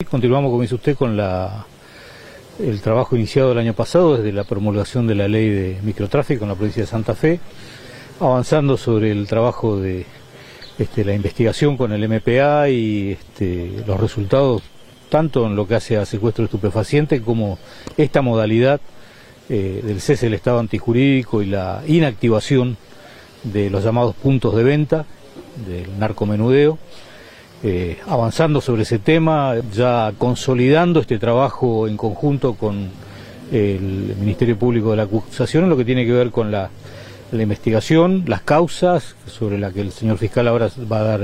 continuamos, como dice usted, con el trabajo iniciado el año pasado desde la promulgación de la ley de microtráfico en la provincia de Santa Fe, avanzando sobre el trabajo de la investigación con el MPA y los resultados tanto en lo que hace a secuestro de estupefacientes como esta modalidad del cese del estado antijurídico y la inactivación de los llamados puntos de venta del narcomenudeo, avanzando sobre ese tema, ya consolidando este trabajo en conjunto con el Ministerio Público de la Acusación en lo que tiene que ver con la investigación, las causas, sobre la que el señor fiscal ahora va a dar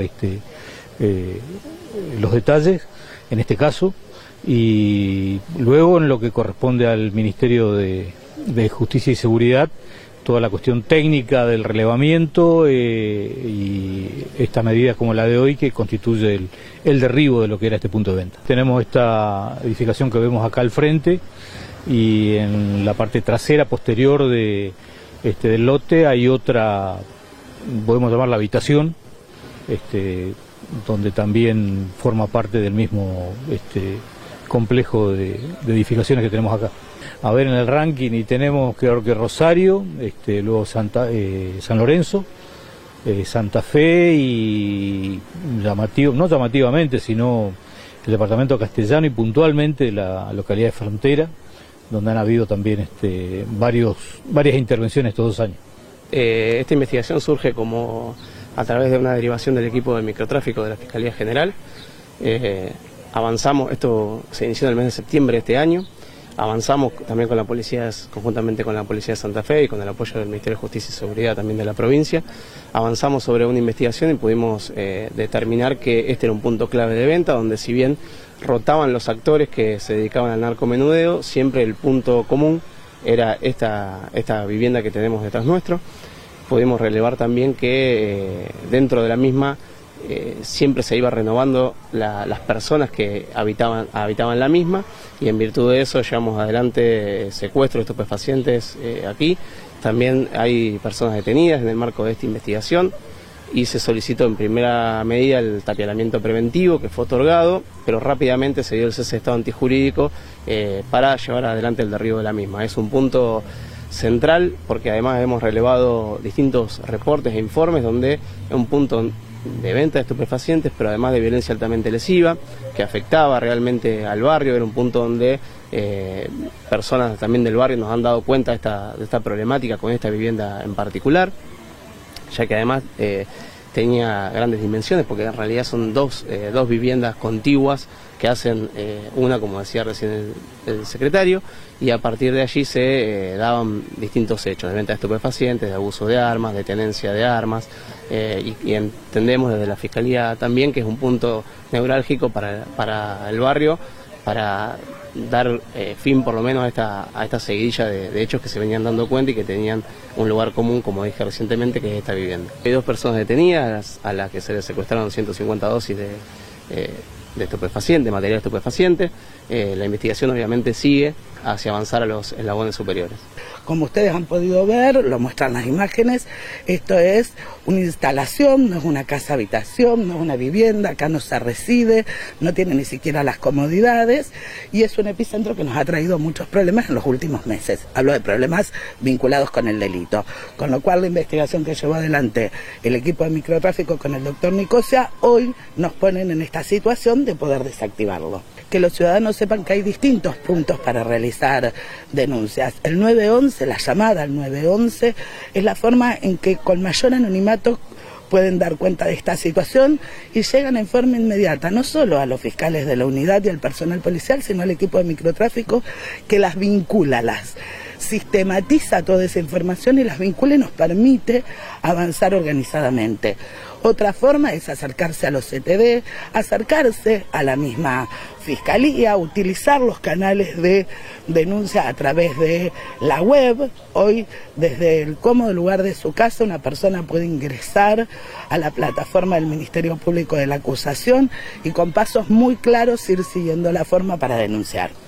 los detalles, en este caso, y luego en lo que corresponde al Ministerio de Justicia y Seguridad, toda la cuestión técnica del relevamiento y esta medida como la de hoy que constituye el derribo de lo que era este punto de venta. Tenemos esta edificación que vemos acá al frente y en la parte trasera posterior del lote hay otra, podemos llamarla habitación, donde también forma parte del mismo complejo de edificaciones que tenemos acá. A ver, en el ranking y tenemos creo que Rosario, luego San Lorenzo, Santa Fe y no llamativamente, sino el departamento castellano y puntualmente la localidad de Frontera, donde han habido también varias intervenciones estos 2 años. Esta investigación surge como a través de una derivación del equipo de microtráfico de la Fiscalía General. Avanzamos, esto se inició en el mes de septiembre de este año, avanzamos también con la policía, conjuntamente con la Policía de Santa Fe y con el apoyo del Ministerio de Justicia y Seguridad también de la provincia, avanzamos sobre una investigación y pudimos determinar que este era un punto clave de venta, donde si bien rotaban los actores que se dedicaban al narcomenudeo, siempre el punto común era esta vivienda que tenemos detrás nuestro. Pudimos relevar también que dentro de la misma siempre se iba renovando las personas que habitaban la misma, y en virtud de eso llevamos adelante secuestros de estupefacientes aquí. También hay personas detenidas en el marco de esta investigación y se solicitó en primera medida el tapialamiento preventivo, que fue otorgado, pero rápidamente se dio el cese de estado antijurídico para llevar adelante el derribo de la misma. Es un punto central porque además hemos relevado distintos reportes e informes donde es un punto de venta de estupefacientes, pero además de violencia altamente lesiva, que afectaba realmente al barrio. Era un punto donde personas también del barrio nos han dado cuenta de esta problemática con esta vivienda en particular, ya que además tenía grandes dimensiones, porque en realidad son dos viviendas contiguas que hacen una, como decía recién el secretario, y a partir de allí se daban distintos hechos de venta de estupefacientes, de abuso de armas, de tenencia de armas, y entendemos desde la Fiscalía también que es un punto neurálgico para el barrio, para dar fin por lo menos a esta seguidilla de hechos que se venían dando cuenta y que tenían un lugar común, como dije recientemente, que es esta vivienda. Hay 2 personas detenidas a las que se les secuestraron 150 dosis de estupefaciente, material estupefaciente. La investigación obviamente sigue hacia avanzar a los eslabones superiores. Como ustedes han podido ver, lo muestran las imágenes, esto es una instalación, no es una casa habitación, no es una vivienda, acá no se reside, no tiene ni siquiera las comodidades, y es un epicentro que nos ha traído muchos problemas en los últimos meses. Hablo de problemas vinculados con el delito, con lo cual la investigación que llevó adelante el equipo de microtráfico con el doctor Nicosia hoy nos ponen en esta situación de poder desactivarlo. Que los ciudadanos sepan que hay distintos puntos para realizar denuncias. El 911, la llamada al 911, es la forma en que con mayor anonimato pueden dar cuenta de esta situación y llegan en forma inmediata, no solo a los fiscales de la unidad y al personal policial, sino al equipo de microtráfico que las vincula, las sistematiza toda esa información y las vincula y nos permite avanzar organizadamente. Otra forma es acercarse a los CTD, acercarse a la misma Fiscalía, utilizar los canales de denuncia a través de la web. Hoy, desde el cómodo lugar de su casa, una persona puede ingresar a la plataforma del Ministerio Público de la Acusación y con pasos muy claros ir siguiendo la forma para denunciar.